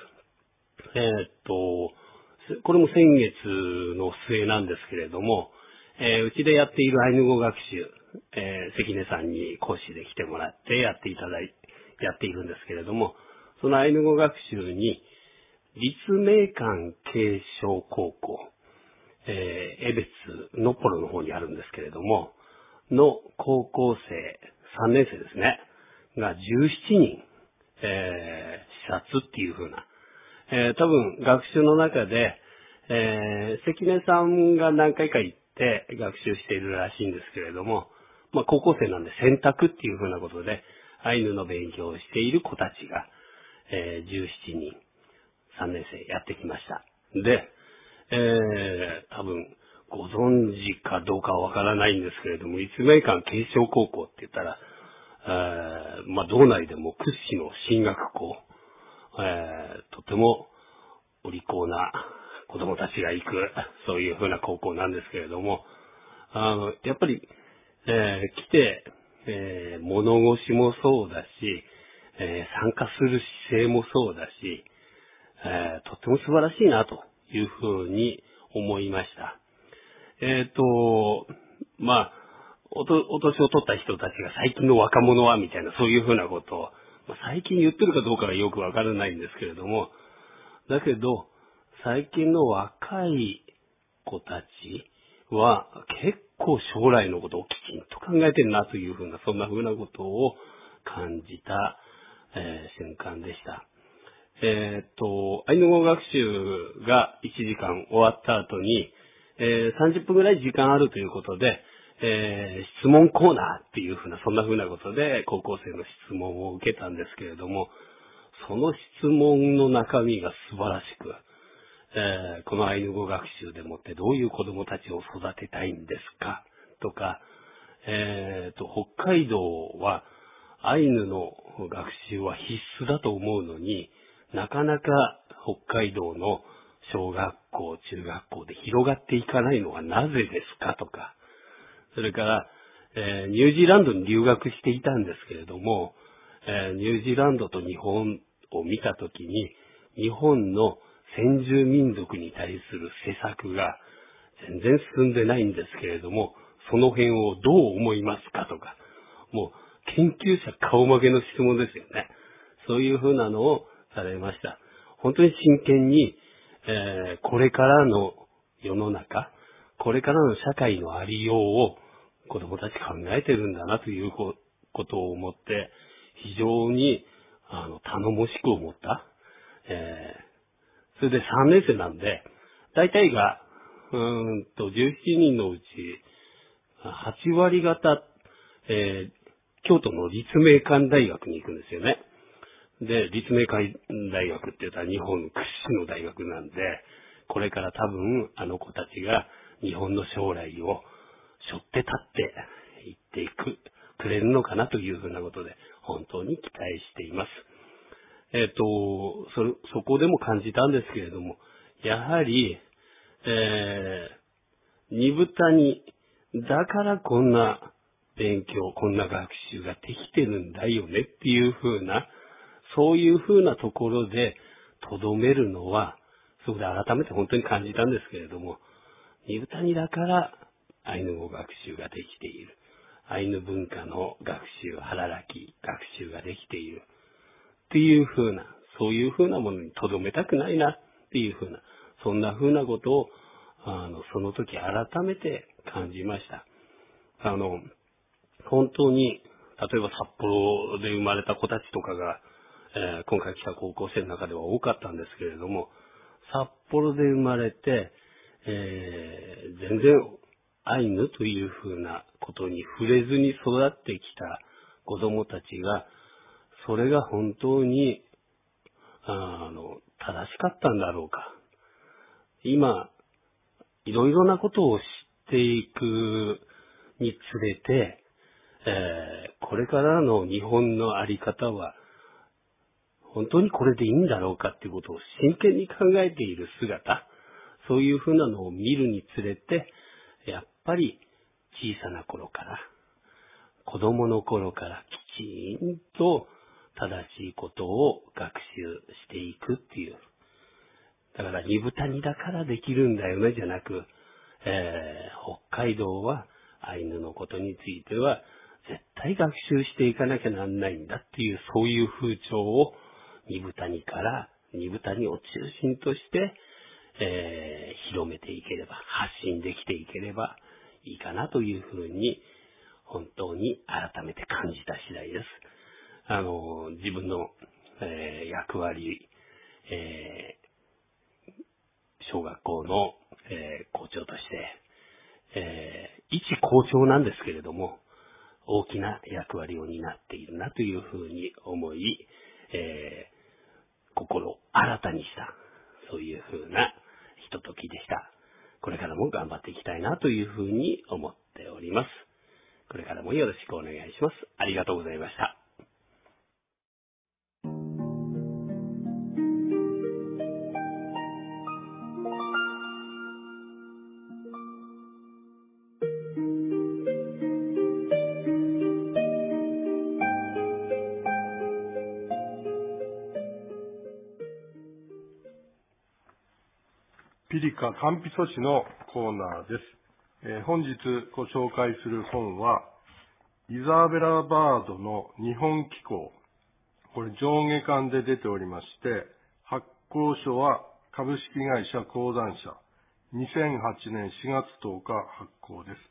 これも先月の末なんですけれども、うちでやっているアイヌ語学習、関根さんに講師で来てもらってやっているんですけれども、そのアイヌ語学習に、立命館継承高校、江別のポロの方にあるんですけれども、の高校生、3年生ですね、が17人、視察っていう風な、多分学習の中で、関根さんが何回か行って学習しているらしいんですけれども、まあ高校生なんで選択っていう風なことで、アイヌの勉強をしている子たちが、17人、3年生やってきました。で、多分ご存知かどうかはわからないんですけれども、立命館継承高校って言ったら、まあ道内でも屈指の進学校、とてもお利口な子供たちが行く、そういう風な高校なんですけれども、やっぱり、来て、物腰もそうだし、参加する姿勢もそうだし、とっても素晴らしいなというふうに思いました。まあ、お年を取った人たちが最近の若者はみたいなそういうふうなことを、まあ、最近言ってるかどうかはよくわからないんですけれども、だけど、最近の若い子たちは結構将来のことをきちんと考えてるなというふうな、そんなふうなことを感じた、瞬間でした。アイヌ語学習が1時間終わった後に、30分ぐらい時間あるということで、質問コーナーっていうふうな、そんなふうなことで高校生の質問を受けたんですけれども、その質問の中身が素晴らしく、このアイヌ語学習でもってどういう子供たちを育てたいんですかとか、北海道はアイヌの学習は必須だと思うのに、なかなか北海道の小学校、中学校で広がっていかないのはなぜですかとか、それから、ニュージーランドに留学していたんですけれども、ニュージーランドと日本を見たときに、日本の先住民族に対する施策が全然進んでないんですけれども、その辺をどう思いますかとか、もう研究者顔負けの質問ですよね。そういうふうなのをされました。本当に真剣に、これからの世の中、これからの社会のありようを子供たち考えてるんだなということを思って、非常に頼もしく思った。それで3年生なんで、大体が、17人のうち、8割方、京都の立命館大学に行くんですよね。で、立命館大学って言ったら日本屈指の大学なんで、これから多分あの子たちが日本の将来を背負って立っていってくれるのかなというふうなことで、本当に期待しています。そこでも感じたんですけれども、やはり、二部谷だからこんな勉強、こんな学習ができてるんだよねっていうふうな、そういうふうなところでとどめるのは、そこで改めて本当に感じたんですけれども、二部谷だからアイヌ語学習ができている。アイヌ文化の学習、腹らき学習ができている。っていうふうな、そういうふうなものにとどめたくないなっていうふうな、そんなふうなことを、その時改めて感じました。本当に、例えば札幌で生まれた子たちとかが、今回来た高校生の中では多かったんですけれども、札幌で生まれて、全然アイヌというふうなことに触れずに育ってきた子供たちが、それが本当に、正しかったんだろうか。今、いろいろなことを知っていくにつれて、これからの日本のあり方は、本当にこれでいいんだろうかっていうことを真剣に考えている姿、そういうふうなのを見るにつれて、やっぱり小さな頃から、子供の頃からきちんと正しいことを学習していくっていう。だから二部谷だからできるんだよねじゃなく、北海道はアイヌのことについては絶対学習していかなきゃなんないんだっていう、そういう風潮を二部谷を中心として、広めていければ、発信できていければいいかなというふうに、本当に改めて感じた次第です。自分の、役割、小学校の、校長として、一校長なんですけれども、大きな役割を担っているなというふうに思い、心を新たにした、そういうふうなひとときでした。これからも頑張っていきたいなというふうに思っております。これからもよろしくお願いします。ありがとうございました。 ピリカカンピソシのコーナーです。本日ご紹介する本は、イザベラ・バードの日本紀行。これ上下巻で出ておりまして、発行書は株式会社講談社。2008年4月10日発行です。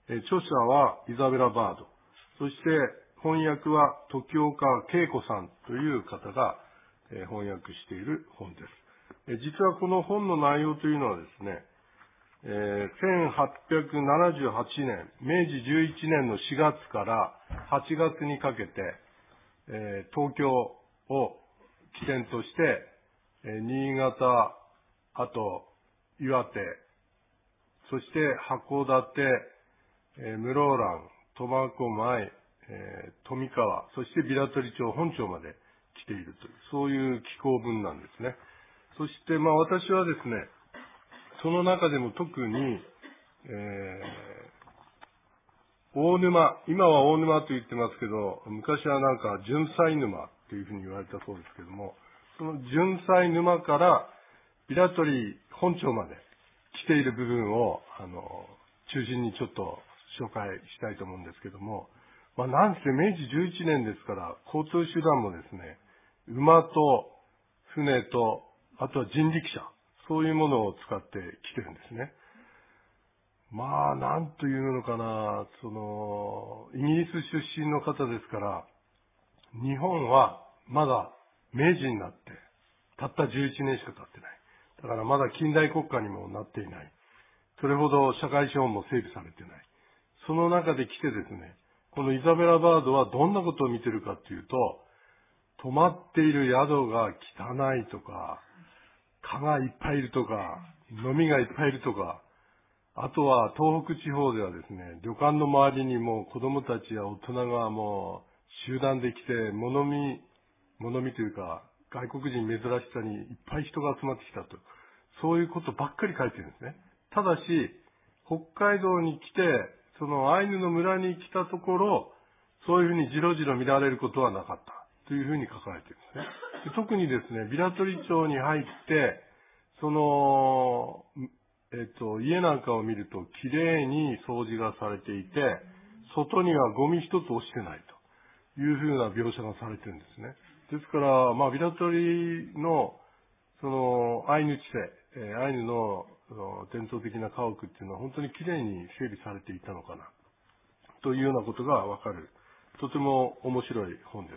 著者はイザベラ・バード。そして翻訳は時岡恵子さんという方が翻訳している本です。実はこの本の内容というのはですね、1878年、明治11年の4月から8月にかけて、東京を起点として、新潟、あと岩手、そして函館、室蘭、苫小牧、富川、そして平取町本町まで来ているという、そういう紀行文なんですね。そして、私はですね、その中でも特に、大沼、今は大沼と言ってますけど、昔はなんか純菜沼というふうに言われたそうですけども、その純菜沼から平取本町まで来ている部分を、中心にちょっと紹介したいと思うんですけども、なんせ明治11年ですから、交通手段もですね、馬と船と、あとは人力車、そういうものを使って来てるんですね。なんというのかな、イギリス出身の方ですから、日本はまだ明治になって、たった11年しか経ってない。だからまだ近代国家にもなっていない。それほど社会資本も整備されてない。その中で来てですね、このイザベラ・バードはどんなことを見てるかというと、泊まっている宿が汚いとか、蚊がいっぱいいるとか、飲みがいっぱいいるとか、 あとは東北地方ではですね、旅館の周りにもう子供たちや大人がもう集団で来て、物見というか、外国人珍しさにいっぱい人が集まってきたと。そういうことばっかり書いてるんですね。ただし、北海道に来て、そのアイヌの村に来たところ、そういうふうにじろじろ見られることはなかったというふうに書かれているんですね。で特にですね、平取町に入って、その、家なんかを見るときれいに掃除がされていて、外にはゴミ一つ落ちてないというふうな描写がされてるんですね。ですから、平取の、その、アイヌ地勢、アイヌの伝統的な家屋っていうのは本当にきれいに整備されていたのかな、というようなことがわかる、とても面白い本です。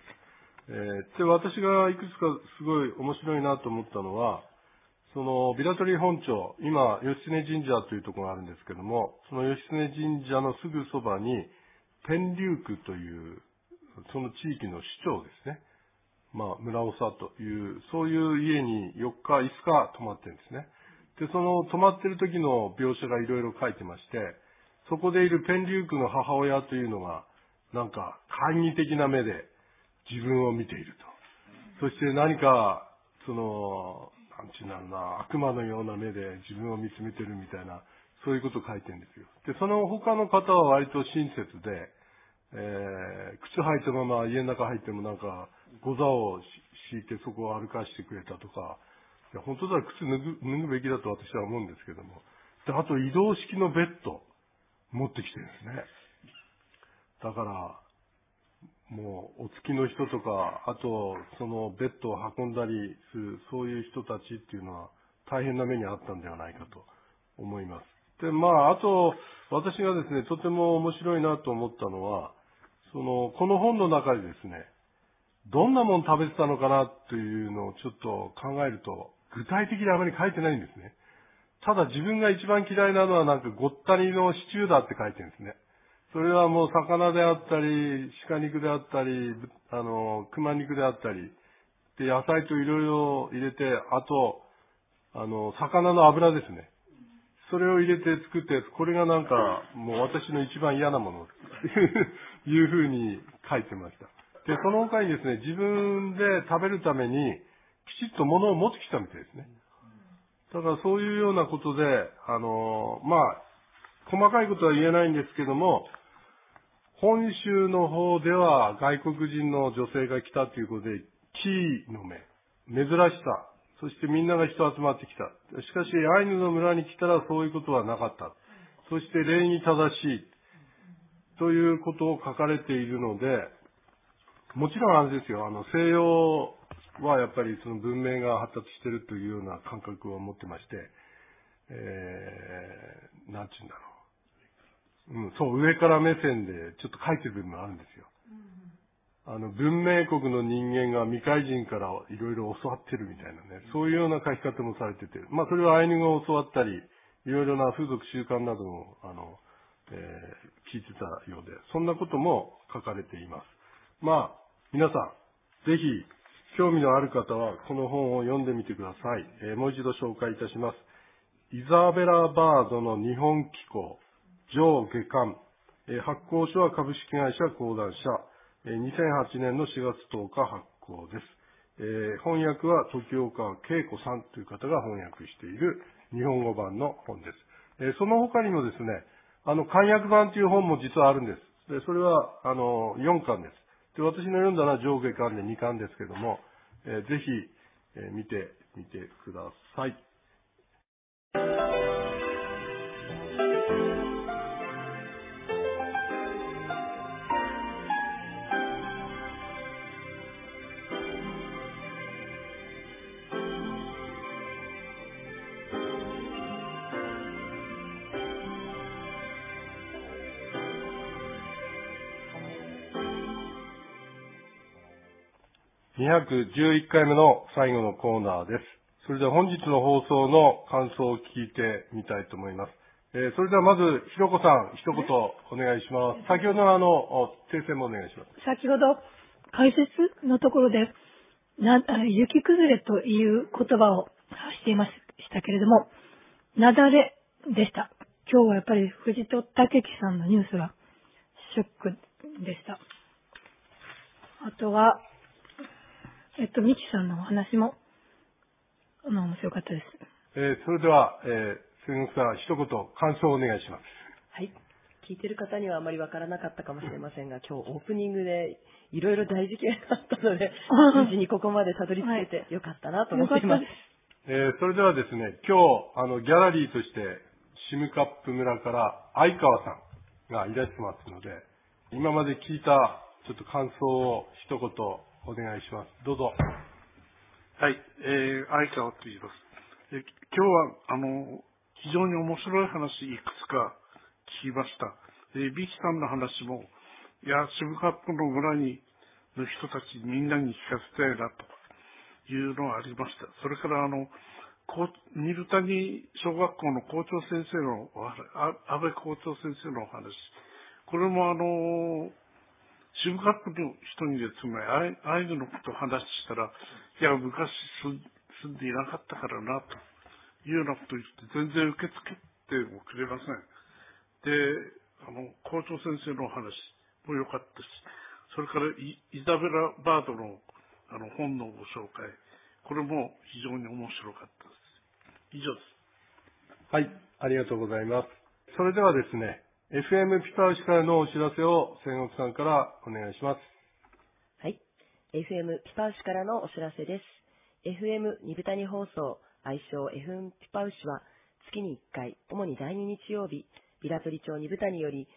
で、私がいくつかすごい面白いなと思ったのは、その、平取本町、今、義経神社というところがあるんですけども、その義経神社のすぐそばに、天竜区という、その地域の首長ですね。村長という、そういう家に4日、5日泊まってるんですね。で、その泊まってる時の描写がいろいろ書いてまして、そこでいる天竜区の母親というのが、なんか、懐疑的な目で自分を見ていると。そして何か、その、なんちゅうなるな、悪魔のような目で自分を見つめてるみたいな、そういうことを書いてるんですよ。で、その他の方は割と親切で、靴履いたまま家の中入ってもなんか、ゴザを敷いてそこを歩かしてくれたとか、いや本当だら靴脱ぐべきだと私は思うんですけども。で、あと移動式のベッド持ってきてるんですね。だから、もうお付きの人とか、あとそのベッドを運んだりする、そういう人たちっていうのは大変な目にあったんではないかと思います。で、あと、私がですね、とても面白いなと思ったのは、この本の中でですね、どんなもの食べてたのかなというのをちょっと考えると、具体的にあまり書いてないんですね。ただ自分が一番嫌いなのはなんかごったにのシチューだって書いてるんですね。それはもう魚であったり、鹿肉であったり、熊肉であったり、で、野菜といろいろ入れて、あと、魚の油ですね。それを入れて作ったやつ、これがなんか、もう私の一番嫌なものというふうに書いてました。で、その他にですね、自分で食べるために、きちっと物を持ってきたみたいですね。だからそういうようなことで、細かいことは言えないんですけども、本州の方では外国人の女性が来たということで、奇異の目、珍しさ、そしてみんなが人集まってきた。しかし、アイヌの村に来たらそういうことはなかった。そして礼に正しい。ということを書かれているので、もちろんあれですよ、西洋はやっぱりその文明が発達しているというような感覚を持ってまして、なんちゅうんだろう。そう、上から目線でちょっと書いてる部分があるんですよ。文明国の人間が未開人からいろいろ教わってるみたいなね、そういうような書き方もされてて、それはアイヌ語を教わったり、いろいろな風俗習慣なども、聞いてたようで、そんなことも書かれています。皆さん、ぜひ、興味のある方は、この本を読んでみてください。もう一度紹介いたします。イザベラ・バードの日本紀行、上下巻。発行所は株式会社講談社。2008年の4月10日発行です。翻訳は時岡恵子さんという方が翻訳している日本語版の本です。その他にもですね、漢訳版という本も実はあるんです。でそれは、4巻です。で、私の読んだのは上下巻で2巻ですけども、ぜひ、見てみてください。211回目の最後のコーナーです。それでは本日の放送の感想を聞いてみたいと思います。それではまず、ひろこさん、一言お願いします。先ほどの訂正もお願いします。 先ほど解説のところで、雪崩れという言葉を発していましたけれども、雪崩でした。 今日はやっぱり藤戸武樹さんのニュースがショックでした。あとは、ミキさんのお話も、面白かったです。 それでは、千石さん、一言感想をお願いします。 はい。聞いてる方にはあまりわからなかったかもしれませんが、今日オープニングでいろいろ大事件があったので、無事にここまでたどり着けてよかったなと思っています。 それではですね、今日、ギャラリーとして、シムカップ村から相川さんがいらっしゃいますので、今まで聞いたちょっと感想を一言お願いします。どうぞ。 はい、相川と言います。今日は、非常に面白い話いくつか聞きました。ビキさんの話も、いや、シムカップの村の人たちみんなに聞かせたいなというのはありました。それからニルタニ小学校の校長先生の安倍校長先生のお話。これもシムカップの人にですね、アイヌのことを話したら、いや、昔住んでいなかったからな、というようなことを言って、全然受け付けてもくれません。で、校長先生のお話も良かったし、それからイザベラ・バードの本のご紹介、これも非常に面白かったです。以上です。 はい、ありがとうございます。それではですね、FM ピパウシからのお知らせを千石さんからお願いします。 はい、FM ピパウシからのお知らせです。FM ニブタニ放送、愛称 FM ピパウシは月に1回、主に第2日曜日、ビラトリ町ニブタニより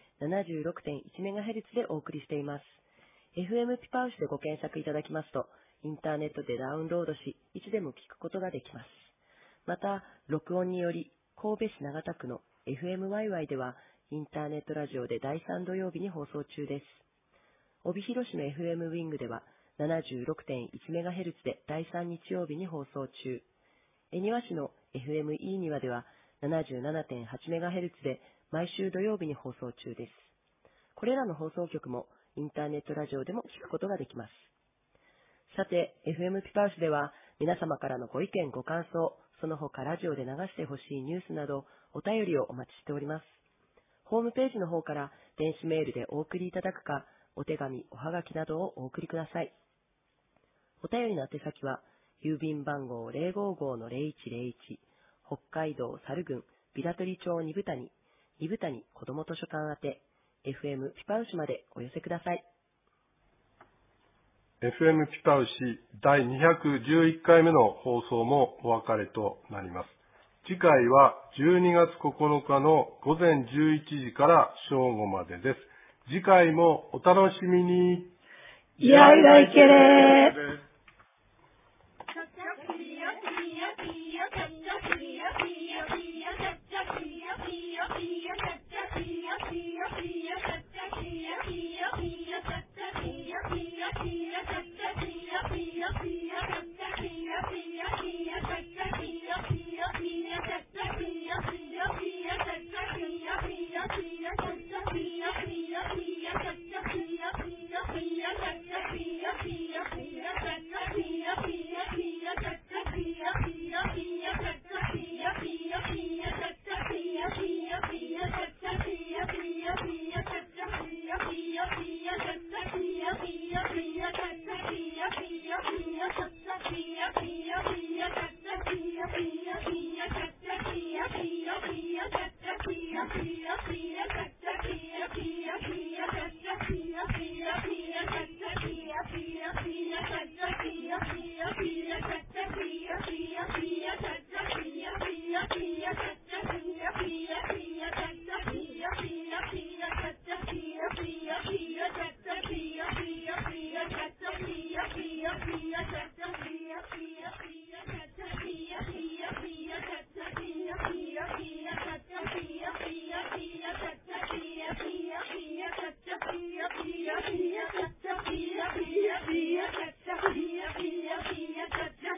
76.1MHz でお送りしています。FM ピパウシでご検索いただきますと、インターネットでダウンロードし、いつでも聞くことができます。また、録音により、神戸市長田区の FM ワイワイでは、インターネットラジオで第3土曜日に放送中です。帯広市の FM ウィングでは、76.1MHz で第3日曜日に放送中。恵庭市の FM イーニワでは、77.8MHz で毎週土曜日に放送中です。これらの放送局もインターネットラジオでも聞くことができます。さて、FM ピパウシでは皆様からのご意見ご感想、その他ラジオで流してほしいニュースなどお便りをお待ちしております。ホームページの方から電子メールでお送りいただくか、お手紙、おはがきなどをお送りください。お便りの宛先は、郵便番号 055-0101、北海道猿郡ビラトリ町ニブタニ子ども図書館宛て、FM ピパウシまでお寄せください。 FM ピパウシ第211回目の放送もお別れとなります。次回は12月9日の午前11時から正午までです。次回もお楽しみに。 いやいやいけれー。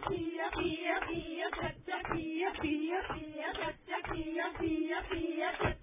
Pia, pia, pia, pia, pia, pia, pia, pia, pia,